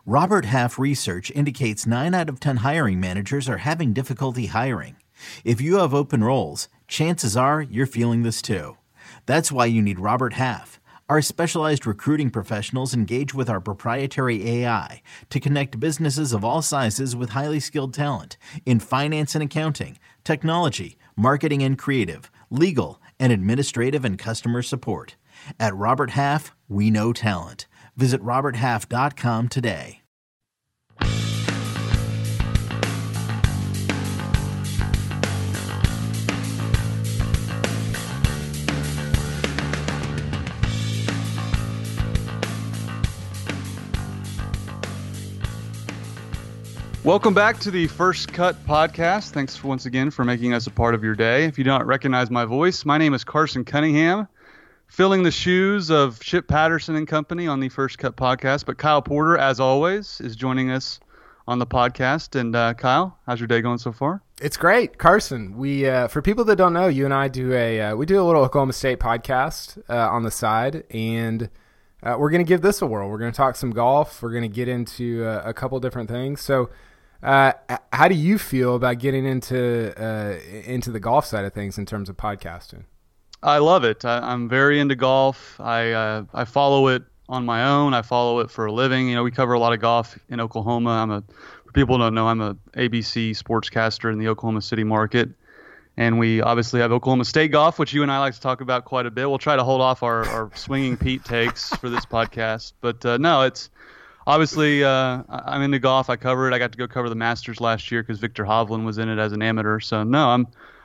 Robert Half research indicates 9 out of 10 hiring managers are having difficulty hiring. If you have open roles, chances are you're feeling this too. That's why you need Robert Half. Our specialized recruiting professionals engage with our proprietary AI to connect businesses of all sizes with highly skilled talent in finance and accounting, technology, marketing and creative, legal, and administrative and customer support. At Robert Half, we know talent. Visit roberthalf.com today. Welcome back to the First Cut podcast. Thanks once again for making us a part of your day. If you don't recognize my voice, my name is Carson Cunningham, filling the shoes of Chip Patterson and company on the First Cut podcast. But Kyle Porter, as always, is joining us on the podcast. And Kyle, how's your day going so far? It's great, Carson. We, for people that don't know, you and I do a little Oklahoma State podcast on the side, and we're going to give this a whirl. We're going to talk some golf. We're going to get into a couple different things. So, how do you feel about getting into the golf side of things in terms of podcasting? I love it. I'm very into golf. I follow it on my own. I follow it for a living. You know, we cover a lot of golf in Oklahoma. For people who don't know, I'm a ABC sportscaster in the Oklahoma City market. And we obviously have Oklahoma State golf, which you and I like to talk about quite a bit. We'll try to hold off our swinging Pete takes for this podcast. But no, it's obviously I'm into golf. I cover it. I got to go cover the Masters last year because Victor Hovland was in it as an amateur. So no,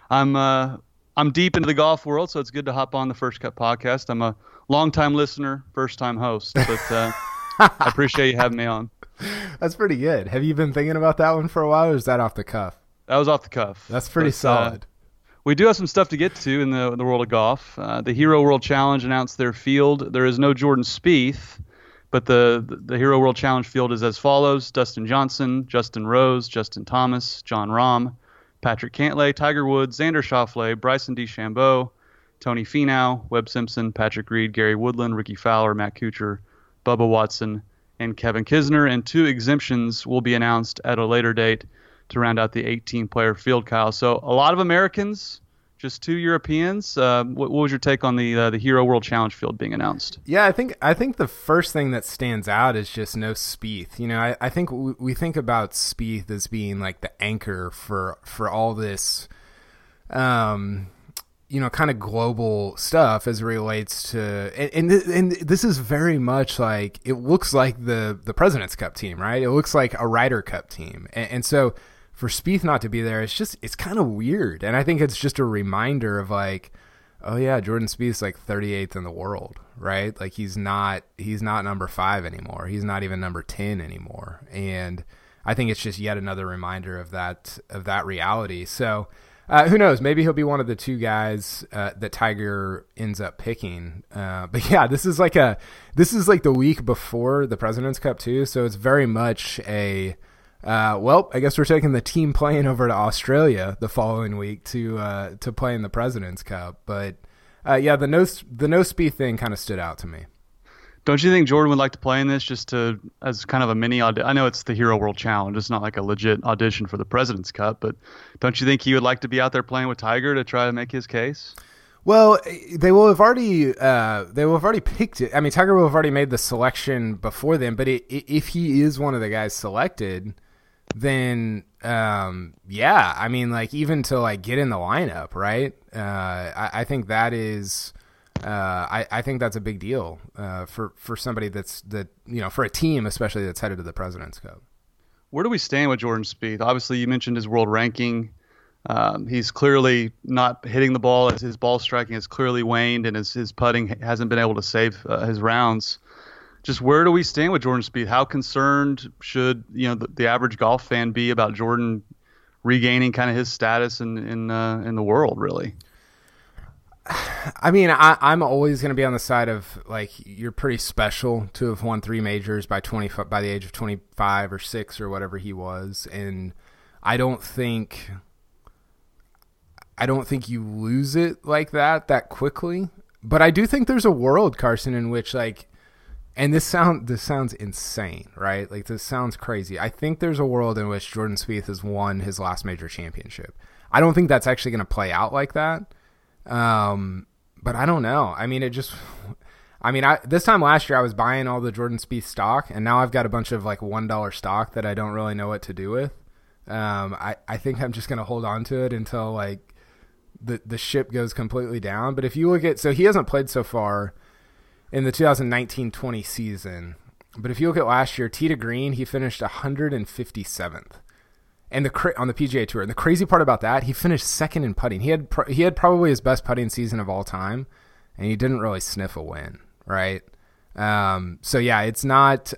I'm deep into the golf world. So it's good to hop on the First Cut podcast. I'm a longtime listener, first time host. But I appreciate you having me on. That's pretty good. Have you been thinking about that one for a while, or is that off the cuff? That was off the cuff. That's pretty solid. We do have some stuff to get to in the world of golf. The Hero World Challenge announced their field. There is no Jordan Spieth, but the Hero World Challenge field is as follows: Dustin Johnson, Justin Rose, Justin Thomas, John Rahm, Patrick Cantlay, Tiger Woods, Xander Schauffele, Bryson DeChambeau, Tony Finau, Webb Simpson, Patrick Reed, Gary Woodland, Ricky Fowler, Matt Kuchar, Bubba Watson, and Kevin Kisner. And 2 exemptions will be announced at a later date to round out the 18-player field, Kyle. So a lot of Americans, just 2 Europeans. What was your take on the Hero World Challenge field being announced? Yeah, I think the first thing that stands out is just no Spieth. You know, I think we think about Spieth as being like the anchor for all this, you know, kind of global stuff as it relates to, and this is very much like, it looks like the President's Cup team, right? It looks like a Ryder Cup team, and so for Spieth not to be there, it's kind of weird. And I think it's just a reminder of like, oh yeah, Jordan Spieth's like 38th in the world, right? Like he's not number 5 anymore. He's not even number 10 anymore. And I think it's just yet another reminder of that reality. So who knows? Maybe he'll be one of the 2 guys that Tiger ends up picking. But yeah, this is like the week before the President's Cup too. So it's very much a, well, I guess we're taking the team playing over to Australia the following week to play in the President's Cup. But yeah, the no Spieth thing kind of stood out to me. Don't you think Jordan would like to play in this just as kind of a mini audition? I know it's the Hero World Challenge. It's not like a legit audition for the President's Cup, but don't you think he would like to be out there playing with Tiger to try to make his case? Well, they will have already picked it. I mean, Tiger will have already made the selection before then. But if he is one of the guys selected, then yeah, I mean, like even to like get in the lineup, right? I think that is, I think that's a big deal for somebody for a team especially that's headed to the President's Cup. Where do we stand with Jordan Spieth? Obviously, you mentioned his world ranking. He's clearly not hitting the ball. His ball striking has clearly waned, and his putting hasn't been able to save his rounds. Just where do we stand with Jordan Spieth? How concerned should the average golf fan be about Jordan regaining kind of his status in the world, really? I mean, I'm always going to be on the side of like, you're pretty special to have won 3 majors by the age of 25 or 6 or whatever he was, and I don't think you lose it like that quickly. But I do think there's a world, Carson, in which like And this sounds insane, right? Like, this sounds crazy. I think there's a world in which Jordan Spieth has won his last major championship. I don't think that's actually going to play out like that. But I don't know. I mean, this time last year I was buying all the Jordan Spieth stock, and now I've got a bunch of like $1 stock that I don't really know what to do with. I think I'm just going to hold on to it until like the ship goes completely down. But if you look at, so he hasn't played so far in the 2019-20 season, but if you look at last year, tee to green, he finished 157th. And on the PGA Tour, and the crazy part about that, he finished second in putting. He had probably his best putting season of all time, and he didn't really sniff a win, right? So yeah, it's not.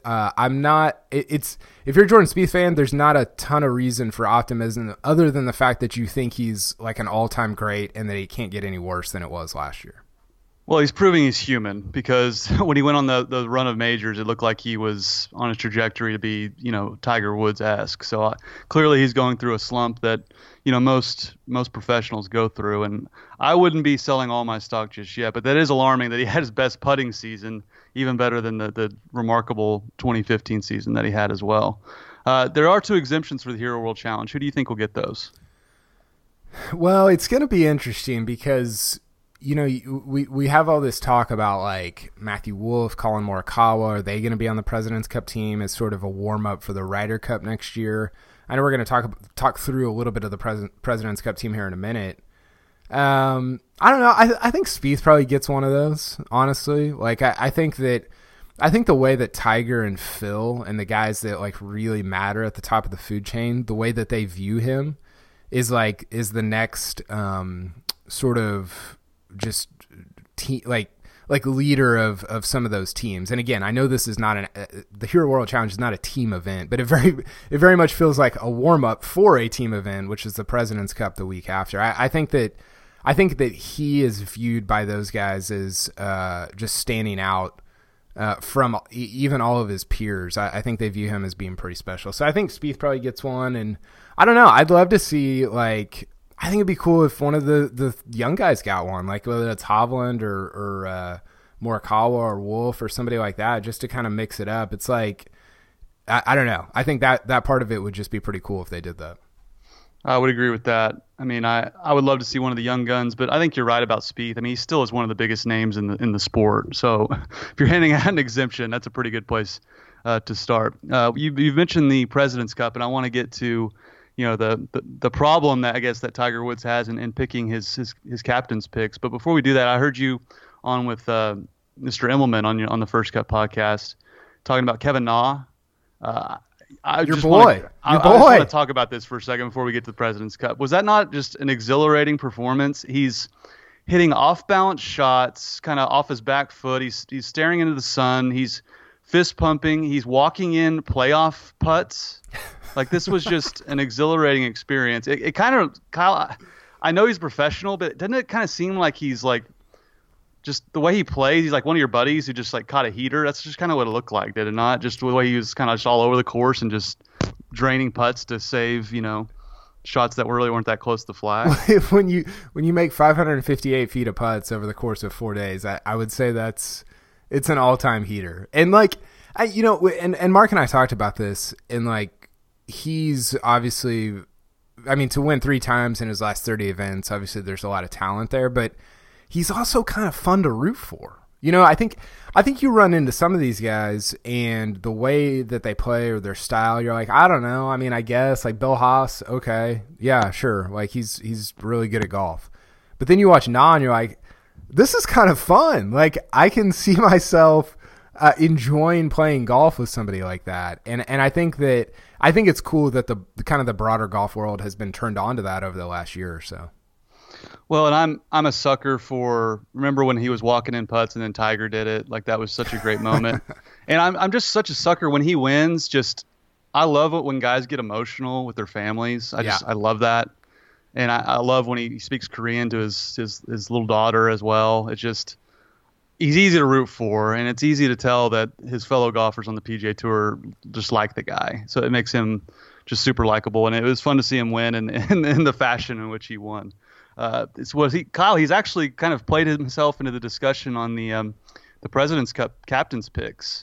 It's if you're a Jordan Spieth fan, there's not a ton of reason for optimism other than the fact that you think he's like an all-time great and that he can't get any worse than it was last year. Well, he's proving he's human, because when he went on the run of majors, it looked like he was on a trajectory to be, Tiger Woods-esque. So clearly he's going through a slump that, most professionals go through. And I wouldn't be selling all my stock just yet, but that is alarming that he had his best putting season, even better than the remarkable 2015 season that he had as well. There are 2 exemptions for the Hero World Challenge. Who do you think will get those? Well, it's going to be interesting because we have all this talk about like Matthew Wolff, Colin Morikawa. Are they going to be on the President's Cup team as sort of a warm up for the Ryder Cup next year? I know we're going to talk through a little bit of the President's Cup team here in a minute. I don't know. I think Spieth probably gets one of those. Honestly, like I think the way that Tiger and Phil and the guys that like really matter at the top of the food chain, the way that they view him is the next sort of just like leader of some of those teams. And again, I know this is not the Hero World Challenge is not a team event, but it very much feels like a warm up for a team event, which is the President's Cup the week after. I think that he is viewed by those guys as just standing out from even all of his peers. I think they view him as being pretty special. So I think Spieth probably gets one, and I don't know. I'd love to see I think it'd be cool if one of the young guys got one, like whether it's Hovland or Morikawa or Wolff or somebody like that, just to kind of mix it up. It's like, I don't know. I think that part of it would just be pretty cool if they did that. I would agree with that. I mean, I would love to see one of the young guns, but I think you're right about Spieth. I mean, he still is one of the biggest names in the sport. So if you're handing out an exemption, that's a pretty good place to start. You've mentioned the President's Cup, and I want to get to the problem that I guess that Tiger Woods has in picking his captain's picks. But before we do that, I heard you on with Mr. Immelman on the First Cut podcast talking about Kevin Na. I just want to talk about this for a second before we get to the President's Cup. Was that not just an exhilarating performance? He's hitting off-balance shots, kind of off his back foot. He's staring into the sun. He's fist pumping. He's walking in playoff putts. Like, this was just an exhilarating experience. It kind of, Kyle, I know he's professional, but doesn't it kind of seem like he's like, just the way he plays, he's like one of your buddies who just like caught a heater? That's just kind of what it looked like, did it not? Just the way he was kind of just all over the course and just draining putts to save, shots that really weren't that close to the flag. When you make 558 feet of putts over the course of 4 days, I would say it's an all-time heater. And like, and Mark and I talked about this, and like, he's obviously, I mean, to win 3 times in his last 30 events, obviously there's a lot of talent there, but he's also kind of fun to root for. I think you run into some of these guys and the way that they play or their style, you're like, I don't know. I mean, I guess like Bill Haas, okay, yeah, sure. Like he's really good at golf. But then you watch Na and you're like, this is kind of fun. Like I can see myself enjoying playing golf with somebody like that. And I think it's cool that the kind of the broader golf world has been turned on to that over the last year or so. Well, and I'm a sucker for, remember when he was walking in putts and then Tiger did it? Like that was such a great moment. And I'm just such a sucker when he wins. I love it when guys get emotional with their families. I love that. And I love when he speaks Korean to his little daughter as well. It's just, he's easy to root for, and it's easy to tell that his fellow golfers on the PGA Tour just like the guy. So it makes him just super likable, and it was fun to see him win in the fashion in which he won. Kyle, he's actually kind of played himself into the discussion on the President's Cup captain's picks.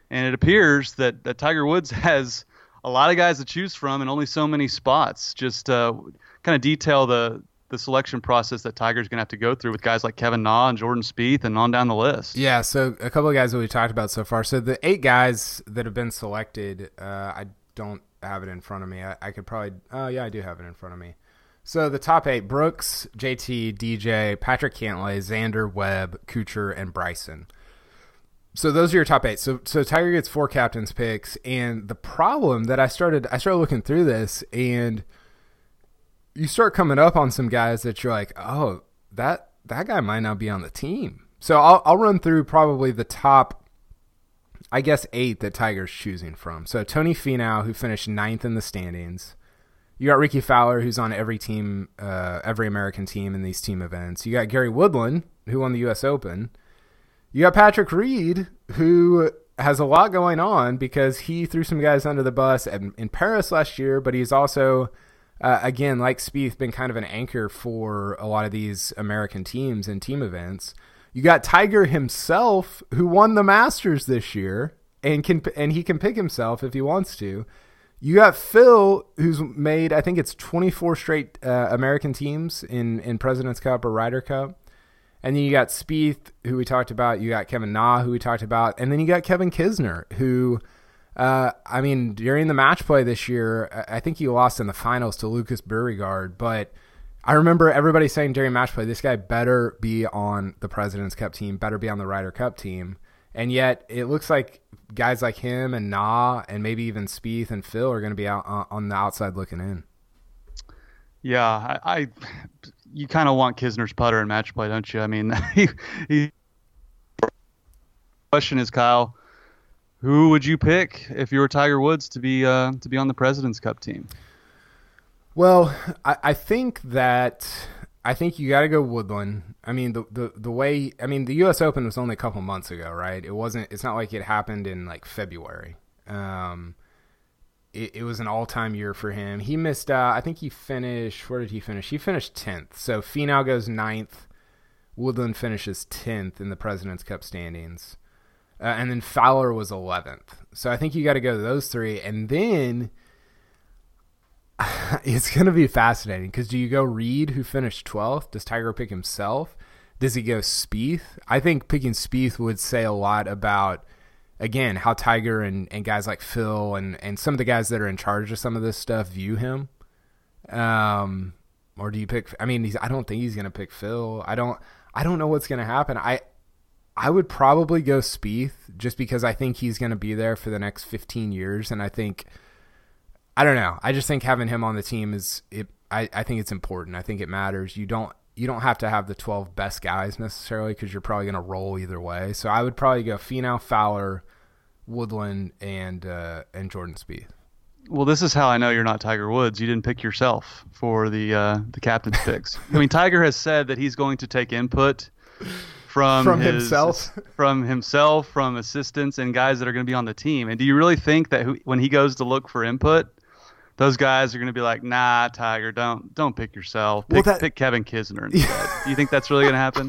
And it appears that Tiger Woods has a lot of guys to choose from and only so many spots. Just kind of detail the selection process that Tiger's going to have to go through with guys like Kevin Na and Jordan Spieth and on down the list. Yeah, so a couple of guys that we talked about so far. So the 8 guys that have been selected, I don't have it in front of me. I could probably – oh, yeah, I do have it in front of me. So the top 8, Brooks, JT, DJ, Patrick Cantlay, Xander, Webb, Kuchar, and Bryson. So those are your top 8. So Tiger gets 4 captain's picks, and the problem that I started looking through this, and – you start coming up on some guys that you're like, oh, that guy might not be on the team. So I'll run through probably the top, I guess, 8 that Tiger's choosing from. So Tony Finau, who finished 9th in the standings. You got Ricky Fowler, who's on every team, every American team in these team events. You got Gary Woodland, who won the U.S. Open. You got Patrick Reed, who has a lot going on because he threw some guys under the bus in Paris last year, but he's also... again, like Spieth, been kind of an anchor for a lot of these American teams and team events. You got Tiger himself, who won the Masters this year, and he can pick himself if he wants to. You got Phil, who's made, I think it's 24 straight American teams in President's Cup or Ryder Cup. And then you got Spieth, who we talked about. You got Kevin Na, who we talked about. And then you got Kevin Kisner, who... during the match play this year, I think he lost in the finals to Lucas Beauregard, but I remember everybody saying during match play, this guy better be on the President's Cup team, better be on the Ryder Cup team. And yet it looks like guys like him and Na and maybe even Spieth and Phil are going to be out on the outside looking in. Yeah, you kind of want Kisner's putter in match play, don't you? I mean, question is, Kyle, who would you pick if you were Tiger Woods to be on the President's Cup team? Well, I think you got to go Woodland. I mean, the way the U.S. Open was only a couple months ago, right? It's not like it happened in like February. It was an all-time year for him. He missed. I think he finished. Where did he finish? He finished 10th. So Finau goes 9th. Woodland finishes 10th in the President's Cup standings. And then Fowler was 11th. So I think you got to go to those 3. And then it's going to be fascinating because do you go Reed, who finished 12th? Does Tiger pick himself? Does he go Spieth? I think picking Spieth would say a lot about, again, how Tiger and guys like Phil and some of the guys that are in charge of some of this stuff view him. Or do you pick – I don't think he's going to pick Phil. I don't know what's going to happen. I would probably go Spieth just because I think he's going to be there for the next 15 years. And I think, I don't know. I just think having him on the team I think it's important. I think it matters. You don't have to have the 12 best guys necessarily because you're probably going to roll either way. So I would probably go Finau, Fowler, Woodland, and Jordan Spieth. Well, this is how I know you're not Tiger Woods. You didn't pick yourself for the captain's picks. I mean, Tiger has said that he's going to take input from himself, from assistants, and guys that are going to be on the team. And do you really think that when he goes to look for input, those guys are going to be like, nah, Tiger, don't pick yourself. Pick Kevin Kisner instead. Do you think that's really going to happen?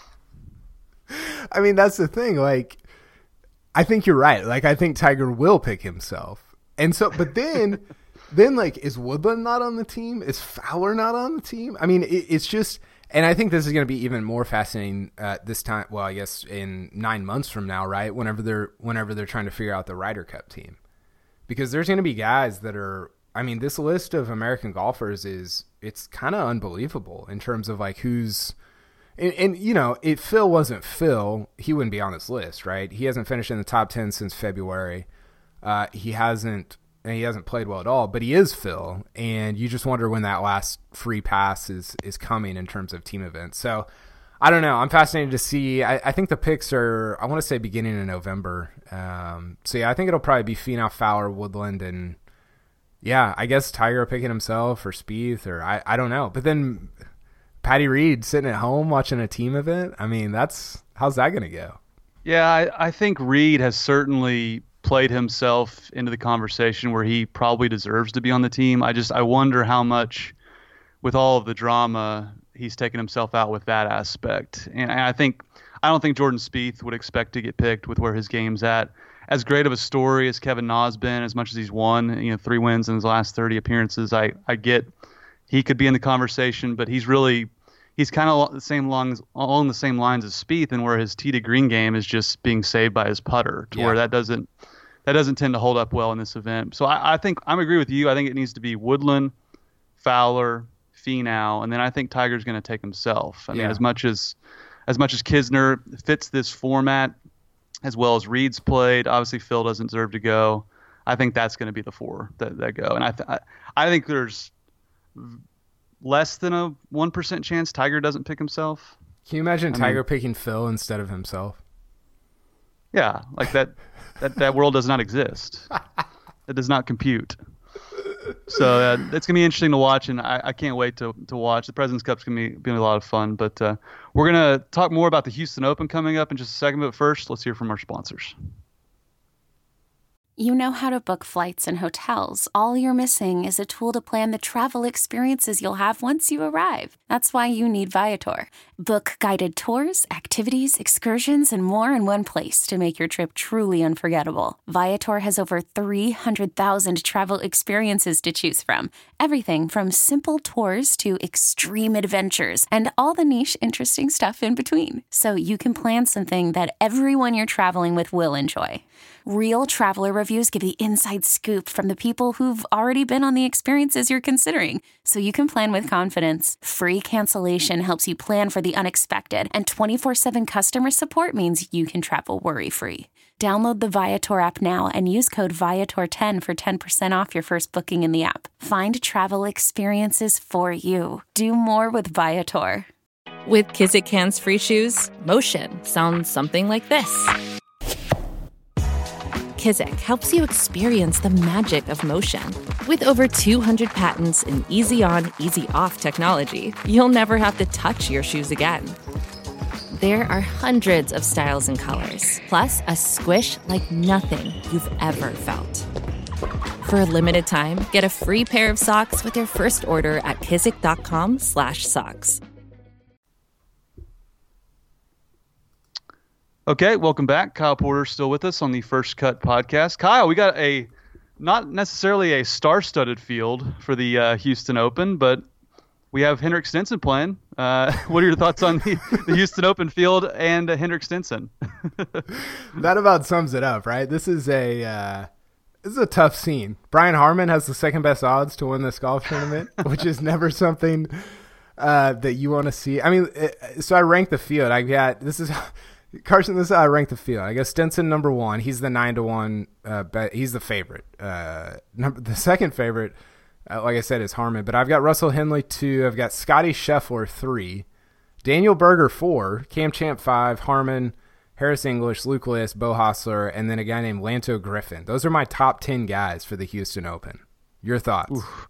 I mean, that's the thing. Like, I think you're right. Like, I think Tiger will pick himself. And so, but then like, is Woodland not on the team? Is Fowler not on the team? I mean, it's just. And I think this is going to be even more fascinating this time. Well, I guess in 9 months from now, right? Whenever they're trying to figure out the Ryder Cup team, because there's going to be guys that are. I mean, this list of American golfers it's kind of unbelievable in terms of like who's. And you know, if Phil wasn't Phil, he wouldn't be on this list, right? He hasn't finished in the top 10 since February. He hasn't played well at all, but he is Phil, and you just wonder when that last free pass is coming in terms of team events. So I don't know. I'm fascinated to see. I think the picks are, I want to say beginning in November. So yeah, I think it'll probably be Finau, Fowler, Woodland, and yeah, I guess Tiger picking himself or Spieth or I don't know. But then Patty Reed sitting at home watching a team event. I mean, how's that going to go? Yeah, I think Reed has certainly played himself into the conversation where he probably deserves to be on the team. I wonder how much, with all of the drama, he's taken himself out with that aspect. And I don't think Jordan Spieth would expect to get picked with where his game's at. as great of a story as Kevin Na's been, as much as he's won, 3 wins in his last 30 appearances, I get he could be in the conversation, but he's kind of along the same lines as Spieth, and where his tee to green game is just being saved by his putter, to where that doesn't tend to hold up well in this event. So I think I'm agree with you. I think it needs to be Woodland, Fowler, Finau, and then I think Tiger's going to take himself. I mean, as much as Kisner fits this format, as well as Reed's played, obviously Phil doesn't deserve to go. I think that's going to be the 4 that go, and I think there's less than a 1% chance Tiger doesn't pick himself. Can you imagine Tiger picking Phil instead of himself? Yeah, like that world does not exist. It does not compute. So it's going to be interesting to watch, and I can't wait to watch. The President's Cup's going to be a lot of fun, but we're going to talk more about the Houston Open coming up in just a second, but first, let's hear from our sponsors. You know how to book flights and hotels. All you're missing is a tool to plan the travel experiences you'll have once you arrive. That's why you need Viator. Book guided tours, activities, excursions, and more in one place to make your trip truly unforgettable. Viator has over 300,000 travel experiences to choose from. Everything from simple tours to extreme adventures and all the niche interesting stuff in between. So you can plan something that everyone you're traveling with will enjoy. Real traveler reviews give the inside scoop from the people who've already been on the experiences you're considering, so you can plan with confidence. Free cancellation helps you plan for the unexpected, and 24/7 customer support means you can travel worry-free. Download the Viator app now and use code Viator10 for 10% off your first booking in the app. Find travel experiences for you. Do more with Viator. With Kizik hands-free shoes, motion sounds something like this. Kizik helps you experience the magic of motion. With over 200 patents and easy-on, easy-off technology, you'll never have to touch your shoes again. There are hundreds of styles and colors, plus a squish like nothing you've ever felt. For a limited time, get a free pair of socks with your first order at kizik.com/socks. Okay, welcome back. Kyle Porter still with us on the First Cut podcast. Kyle, we got not necessarily a star-studded field for the Houston Open, but we have Henrik Stenson playing. What are your thoughts on the Houston Open field and Henrik Stenson? That about sums it up, right? This is a tough scene. Brian Harman has the second best odds to win this golf tournament, which is never something that you want to see. I mean, so I ranked the field. Carson, this is how I rank the field. I guess Stenson number 1. He's the 9-1 bet. He's the favorite. The second favorite, like I said, is Harman. But I've got Russell Henley 2. I've got Scotty Scheffler 3. Daniel Berger 4. Cam Champ 5. Harman, Harris English, Luke List, Beau Hossler, and then a guy named Lanto Griffin. Those are my top 10 guys for the Houston Open. Your thoughts? Oof.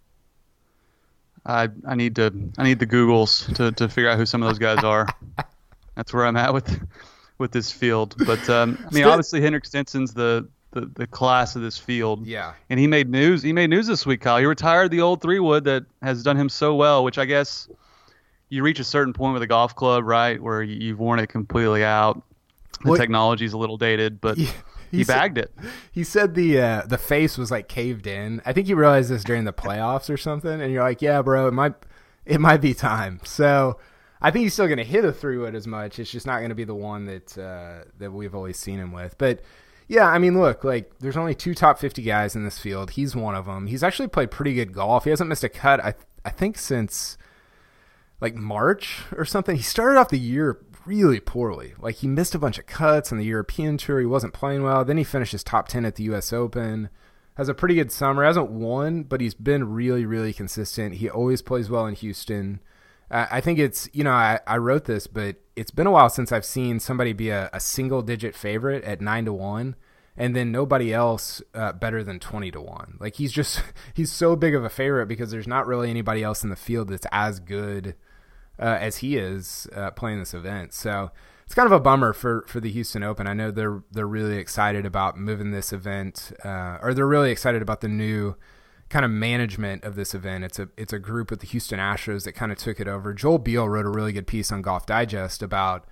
I need the Googles to figure out who some of those guys are. That's where I'm at with this field. But obviously Henrik Stenson's the class of this field. Yeah. And he made news this week, Kyle. He retired the old 3-wood that has done him so well, which I guess you reach a certain point with a golf club, right, where you've worn it completely out. The technology's a little dated, but he bagged it. He said the face was like caved in. I think he realized this during the playoffs or something, and you're like, yeah, bro, it might be time. So I think he's still going to hit a 3-wood as much. It's just not going to be the one that we've always seen him with. But yeah, I mean, look, like there's only 2 top 50 guys in this field. He's one of them. He's actually played pretty good golf. He hasn't missed a cut, I think, since like March or something. He started off the year really poorly. Like he missed a bunch of cuts on the European Tour. He wasn't playing well. Then he finishes top 10 at the U.S. Open. Has a pretty good summer. Hasn't won, but he's been really, really consistent. He always plays well in Houston. I think it's, I wrote this, but it's been a while since I've seen somebody be a single-digit favorite at 9-1, and then nobody else better than 20-1. Like he's so big of a favorite because there's not really anybody else in the field that's as good as he is playing this event. So it's kind of a bummer for the Houston Open. I know they're really excited about moving this event, or they're really excited about the new kind of management of this event. It's a group with the Houston Astros that kind of took it over. Joel Beal wrote a really good piece on Golf Digest about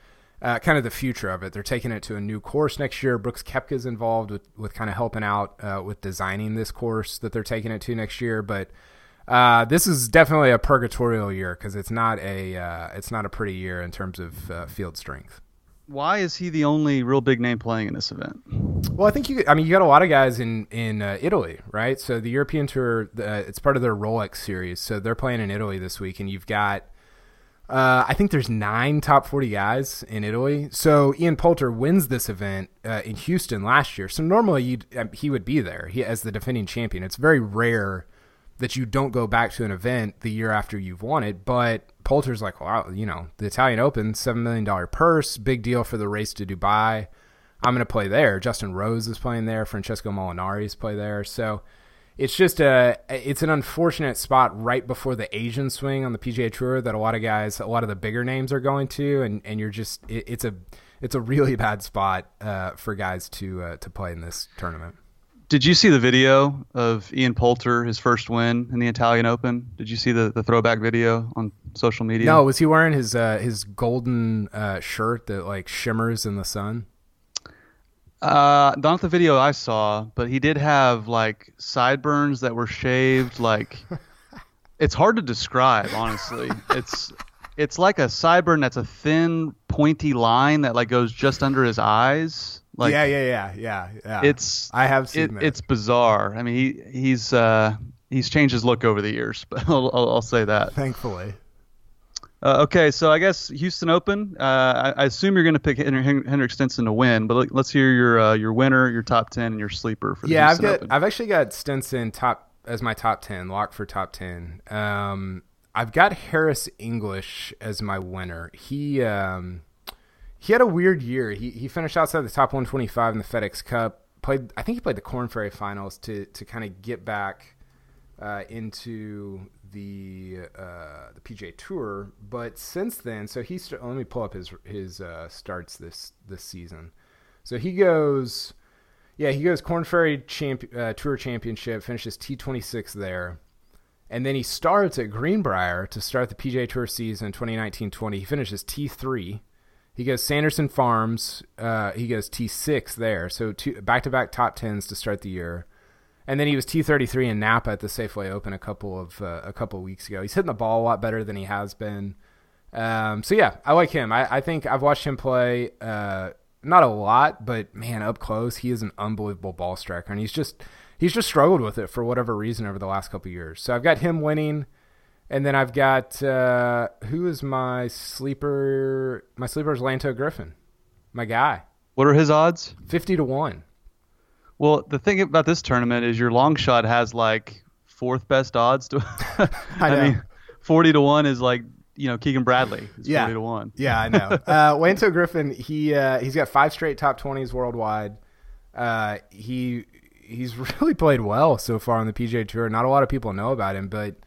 kind of the future of it. They're taking it to a new course next year. Brooks Koepka's involved with kind of helping out with designing this course that they're taking it to next year. But this is definitely a purgatorial year because it's not a pretty year in terms of field strength. Why is he the only real big name playing in this event? Well, I think you got a lot of guys in Italy, right? So the European Tour, it's part of their Rolex series. So they're playing in Italy this week, and you've got, I think there's 9 top 40 guys in Italy. So Ian Poulter wins this event in Houston last year. So normally he would be there as the defending champion. It's very rare that you don't go back to an event the year after you've won it, but Poulter's like, wow, the Italian Open, $7 million purse, big deal for the race to Dubai. I'm going to play there. Justin Rose is playing there. Francesco Molinari's play there. So it's just it's an unfortunate spot right before the Asian swing on the PGA Tour that a lot of the bigger names are going to, and you're just it's a really bad spot for guys to play in this tournament. Did you see the video of Ian Poulter, his first win in the Italian Open? Did you see the throwback video on social media? No, was he wearing his golden shirt that like shimmers in the sun? Not the video I saw, but he did have like sideburns that were shaved. Like, it's hard to describe, honestly. It's like a sideburn that's a thin, pointy line that like goes just under his eyes. Like, yeah. I have seen that. It's bizarre. I mean, he's changed his look over the years, but I'll say that. Thankfully. Okay, so I guess Houston Open. I assume you're going to pick Henrik Stenson to win, but let's hear your winner, your top 10, and your sleeper for the Houston Open. I've actually got Stenson as my top 10, locked for top 10. I've got Harris English as my winner. He had a weird year. He finished outside the top 125 in the FedEx Cup. I think he played the Korn Ferry Finals to kind of get back into the PGA Tour. But since then, so let me pull up his starts this season. So he goes Korn Ferry Tour Championship, finishes T26 there. And then he starts at Greenbrier to start the PGA Tour season 2019-20. He finishes T3. He goes Sanderson Farms. He goes T6 there. So back-to-back top 10s to start the year. And then he was T33 in Napa at the Safeway Open a couple of weeks ago. He's hitting the ball a lot better than he has been. So yeah, I like him. I think I've watched him play not a lot, but man, up close, he is an unbelievable ball striker, and he's just struggled with it for whatever reason over the last couple of years. So I've got him winning. And then I've got who is my sleeper? My sleeper is Lanto Griffin, my guy. What are his odds? 50-1. Well, the thing about this tournament is your long shot has like fourth best odds to. I mean, 40-1 is like Keegan Bradley. Is 40-1. Yeah, I know. Lanto Griffin, he's got 5 straight top 20s worldwide. He's really played well so far on the PGA Tour. Not a lot of people know about him, but.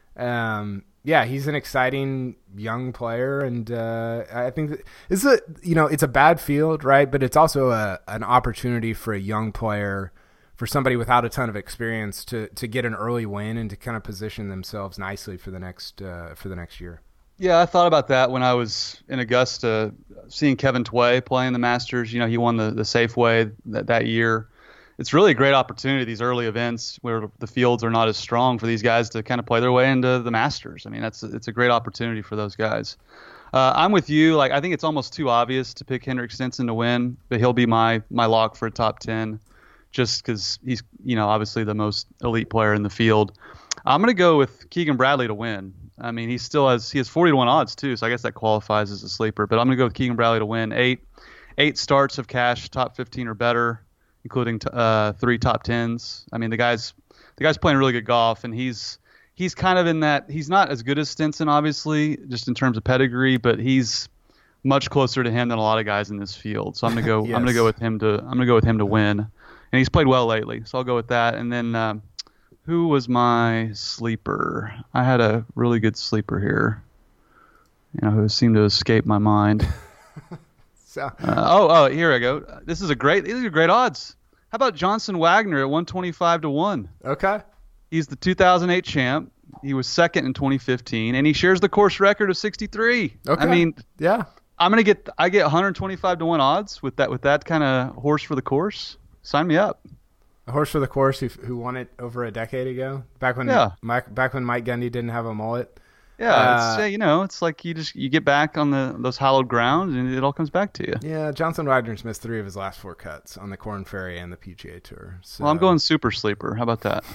He's an exciting young player, and I think that it's a bad field, right? But it's also an opportunity for a young player, for somebody without a ton of experience, to get an early win and to kind of position themselves nicely for the next year. Yeah, I thought about that when I was in Augusta, seeing Kevin Tway playing the Masters. He won the Safeway that year. It's really a great opportunity, these early events where the fields are not as strong, for these guys to kind of play their way into the Masters. I mean, it's a great opportunity for those guys. I'm with you. Like, I think it's almost too obvious to pick Henrik Stenson to win, but he'll be my lock for a top 10 just because he's, obviously the most elite player in the field. I'm going to go with Keegan Bradley to win. I mean, he has 40-1 odds too, so I guess that qualifies as a sleeper. But I'm going to go with Keegan Bradley to win. Eight starts of cash, top 15 or better, including 3 top 10s. I mean, the guy's playing really good golf, and he's kind of in that. He's not as good as Stenson, obviously, just in terms of pedigree, but he's much closer to him than a lot of guys in this field. So I'm gonna go. Yes. I'm gonna go with him to win, and he's played well lately. So I'll go with that. And then who was my sleeper? I had a really good sleeper here, who seemed to escape my mind. So. Here I go. These are great odds. How about Johnson Wagner at 125-1? Okay. He's the 2008 champ. He was second in 2015, and he shares the course record of 63. Okay. I mean, yeah. I get 125 to 1 odds with that kind of horse for the course. Sign me up. A horse for the course who won it over a decade ago, back when Mike Gundy didn't have a mullet. Yeah, it's like you get back on those hallowed grounds and it all comes back to you. Yeah, Johnson Wagner's missed 3 of his last 4 cuts on the Korn Ferry and the PGA Tour. So. Well, I'm going super sleeper. How about that?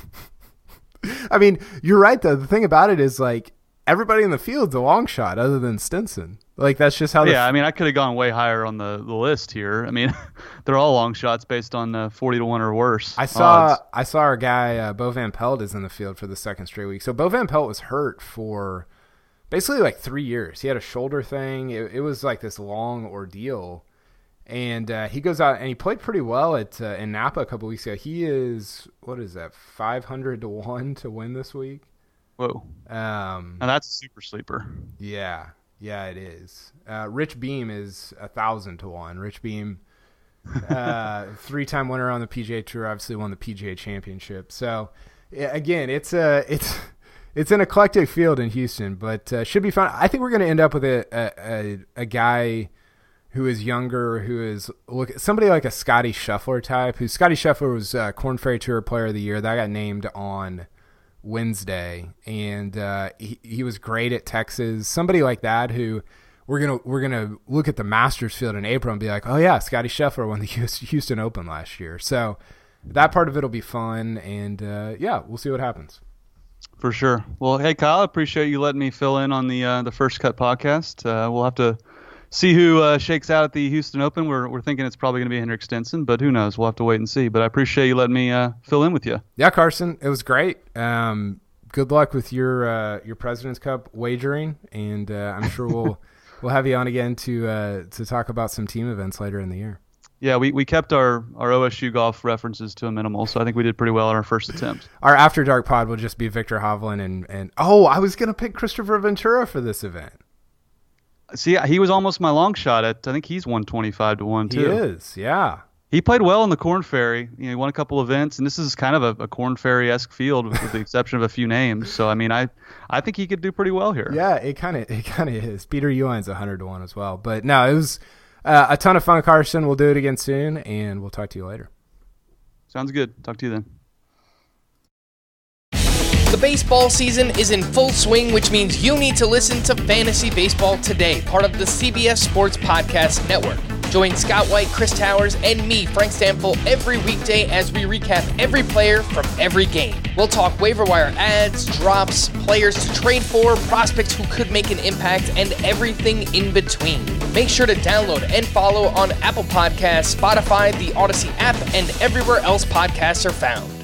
I mean, you're right though. The thing about it is like everybody in the field's a long shot other than Stinson. Like that's just how. I mean, I could have gone way higher on the list here. I mean, they're all long shots based on 40 to 1 or worse. I saw our guy Bo Van Pelt is in the field for the second straight week. So Bo Van Pelt was hurt for basically like 3 years. He had a shoulder thing. It was like this long ordeal, and he goes out and he played pretty well in Napa a couple weeks ago. He is 500 to 1 to win this week. Whoa! And that's a super sleeper. Yeah, it is. Rich Beam is 1,000 to 1. Rich Beam, 3-time winner on the PGA Tour, obviously won the PGA Championship. So, again, it's an eclectic field in Houston, but should be fun. I think we're going to end up with a guy who is younger, who is somebody like a Scotty Scheffler type. Who Scotty Scheffler was Korn Ferry Tour Player of the Year. That got named on Wednesday, and he was great at Texas. Somebody like that who we're gonna look at the Masters field in April and be like, oh yeah, Scotty Scheffler won the Houston Open last year. So that part of it'll be fun, and we'll see what happens. For sure. Well, hey Kyle, I appreciate you letting me fill in on the First Cut podcast. We'll have to see who shakes out at the Houston Open. We're thinking it's probably going to be Henrik Stenson, but who knows? We'll have to wait and see. But I appreciate you letting me fill in with you. Yeah, Carson, it was great. Good luck with your President's Cup wagering, and I'm sure we'll have you on again to talk about some team events later in the year. Yeah, we kept our OSU golf references to a minimal, so I think we did pretty well on our first attempt. Our After Dark pod will just be Victor Hovland and I was going to pick Christopher Ventura for this event. See, he was almost my long shot I think he's 125 to 1 too. He is, yeah. He played well in the Korn Ferry. He won a couple events, and this is kind of a Korn Ferry-esque field with the exception of a few names. So, I mean, I think he could do pretty well here. Yeah, it kind of is. Peter Ewine's 100 to 1 as well. But no, it was a ton of fun, Carson. We'll do it again soon, and we'll talk to you later. Sounds good. Talk to you then. The baseball season is in full swing, which means you need to listen to Fantasy Baseball Today, part of the CBS Sports Podcast Network. Join Scott White, Chris Towers, and me, Frank Stample, every weekday as we recap every player from every game. We'll talk waiver wire ads, drops, players to trade for, prospects who could make an impact, and everything in between. Make sure to download and follow on Apple Podcasts, Spotify, the Odyssey app, and everywhere else podcasts are found.